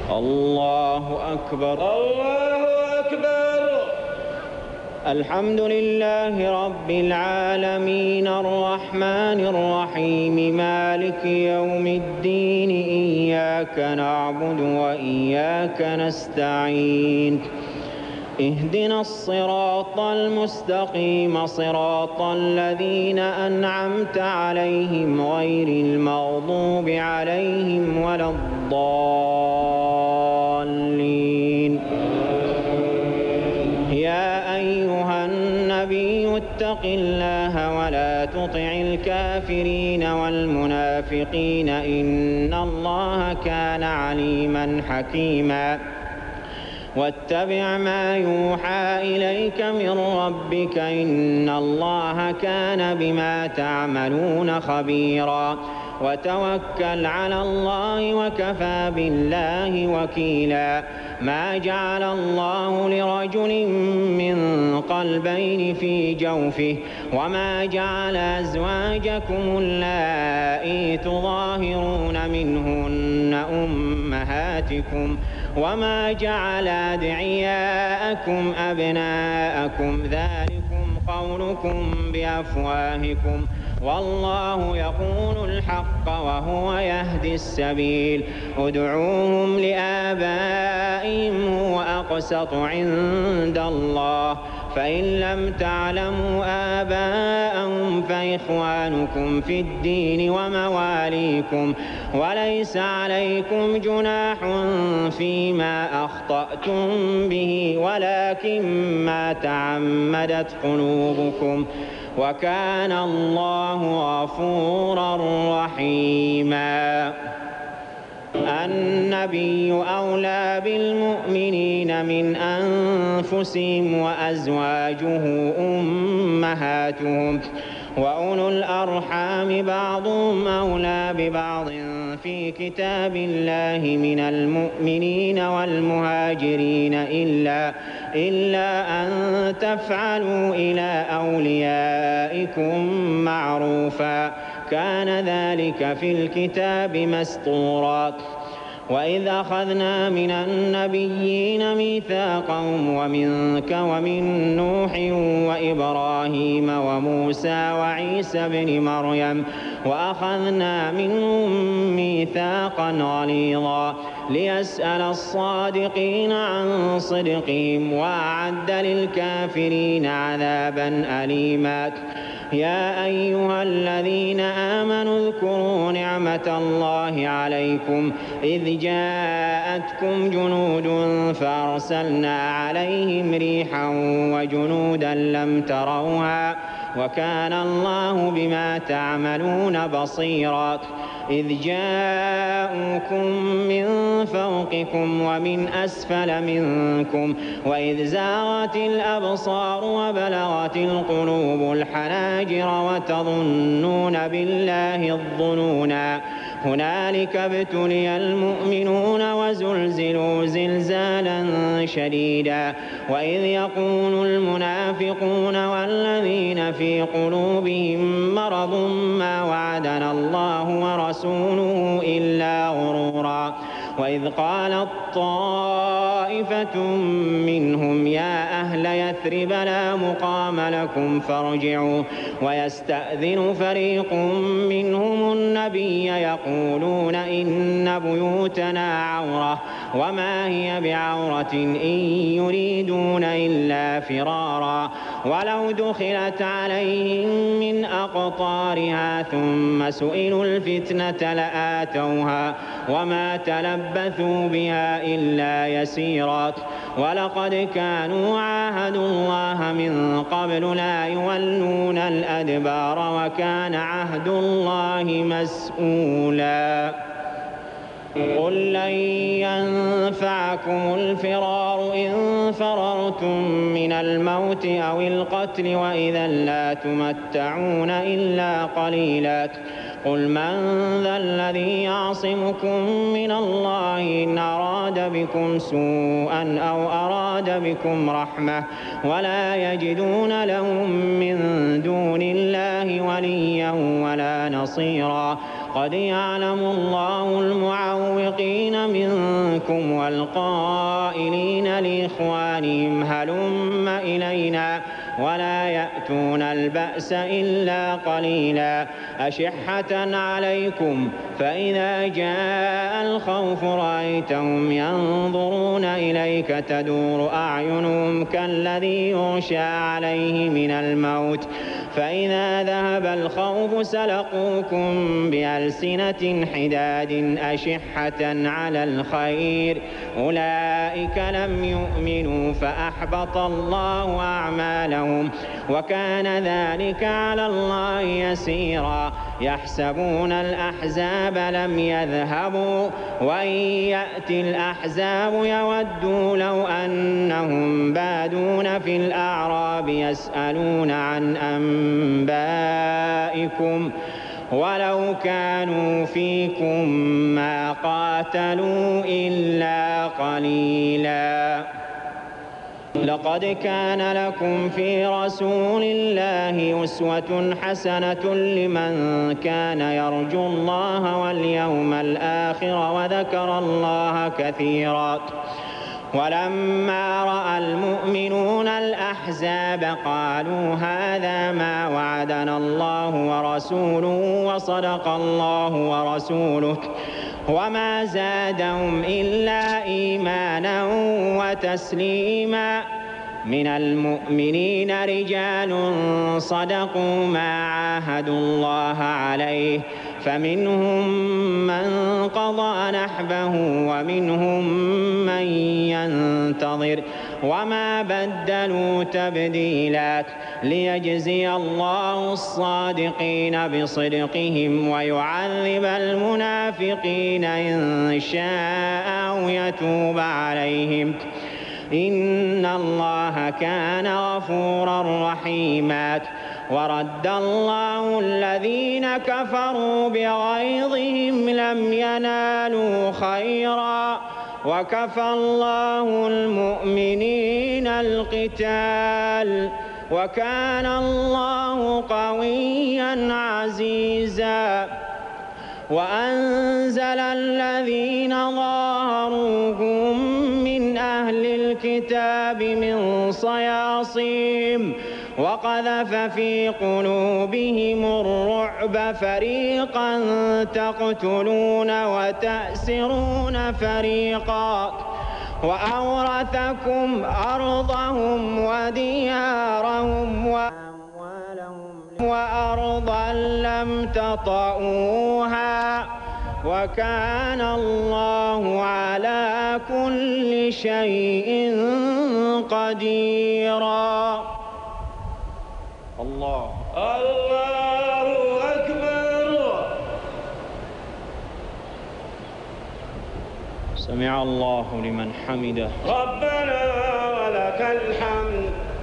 الله أكبر. الله أكبر. الحمد لله رب العالمين الرحمن الرحيم مالك يوم الدين إياك نعبد وإياك نستعين اهدنا الصراط المستقيم صراط الذين أنعمت عليهم غير المغضوب عليهم ولا الضالين. يا أيها النبي اتق الله ولا تطع الكافرين والمنافقين إن الله كان عليما حكيما واتبع ما يوحى إليك من ربك إن الله كان بما تعملون خبيرا وتوكل على الله وكفى بالله وكيلا. ما جعل الله لرجل من قلبين في جوفه وما جعل أزواجكم اللائي تظاهرون منهن أمهاتكم وما جعل أدعياءكم أبناءكم ذلكم قولكم بأفواهكم والله يقول الحق وهو يهدي السبيل. ادعوهم لآبائهم هو أقسط عند الله فإن لم تعلموا آباءهم فإخوانكم في الدين ومواليكم وليس عليكم جناح فيما أخطأتم به ولكن ما تعمدت قلوبكم وكان الله غفورا رحيما. النبي أولى بالمؤمنين من أنفسهم وأزواجه أمهاتهم وأولو الأرحام بعضهم أولى ببعض في كتاب الله من المؤمنين والمهاجرين إلا أن تفعلوا إلى أوليائكم معروفا كان ذلك في الكتاب مسطورا. وإذ أخذنا من النبيين ميثاقهم ومنك ومن نوح وإبراهيم وموسى وعيسى ابن مريم وأخذنا منهم ميثاقا غليظا ليسأل الصادقين عن صدقهم وأعد للكافرين عذابا أليما. يا أيها الذين آمنوا اذكروا نعمة الله عليكم إذ جاءتكم جنود فأرسلنا عليهم ريحا وجنودا لم تروها وكان الله بما تعملون بصيرا. إذ جاءوكم من فوقكم ومن أسفل منكم وإذ زاغت الأبصار وبلغت القلوب الحناجر وتظنون بالله الظنونا هنالك ابتلي المؤمنون وزلزلوا زلزالا شديدا. وإذ يقول المنافقون والذين في قلوبهم مرض ما وعدنا الله ورسوله إلا غرورا. وإذ قالت طائفة منهم يا أهل يثرب لا مقام لكم فارجعوا ويستأذن فريق منهم النبي يقولون إن بيوتنا عورة وما هي بعورة إن يريدون إلا فرارا ولو دخلت عليهم من أقطارها ثم سئلوا الفتنة لآتوها وما تلبثوا بها إلا يسيرا. ولقد كانوا عاهدوا الله من قبل لا يولون الأدبار وكان عهد الله مسؤولا. قل لن ينفعكم الفرار إن فررتم من الموت أو القتل وإذا لا تمتعون إلا قليلا. قل من ذا الذي يعصمكم من الله إن أراد بكم سوءا أو أراد بكم رحمة ولا يجدون لهم من دون الله وليا ولا نصيرا قد يعلم الله المعوقين منكم والقائلين لإخوانهم هلم إلينا ولا يأتون البأس إلا قليلا أشحة عليكم فإذا جاء الخوف رأيتهم ينظرون إليك تدور أعينهم كالذي يغشى عليه من الموت فإذا ذهب الخوف سلقوكم بألسنة حداد أشحة على الخير أولئك لم يؤمنوا فأحبط الله أعمالهم وكان ذلك على الله يسيرا يحسبون الأحزاب لم يذهبوا وإن يأتي الأحزاب يودوا لو أنهم بادون في الأعراب يسألون عن أنبائكم ولو كانوا فيكم ما قاتلوا إلا قليلا لقد كان لكم في رسول الله أسوة حسنة لمن كان يرجو الله واليوم الآخر وذكر الله كثيرا ولما رأى المؤمنون الأحزاب قالوا هذا ما وعدنا الله ورسوله وصدق الله ورسوله وما زادهم إلا إيمانا وتسليما من المؤمنين رجال صدقوا ما عاهدوا الله عليه فمنهم من قضى نحبه ومنهم من ينتظر وما بدلوا تبديلا ليجزي الله الصادقين بصدقهم ويعذب المنافقين إن شاء أو يتوب عليهم إن الله كان غفورا رحيما ورد الله الذين كفروا بغيظهم لم ينالوا خيرا وكفى الله المؤمنين القتال وكان الله قويا عزيزا وأنزل الذين ظاهروهم من أهل الكتاب من صياصيهم وقذف في قلوبهم الرعب فريقا تقتلون وتأسرون فريقا وأورثكم أرضهم وديارهم وأرضا لم تطئوها وكان الله على كل شيء قديرا الله أكبر سمع الله لمن حمده ربنا ولك الحمد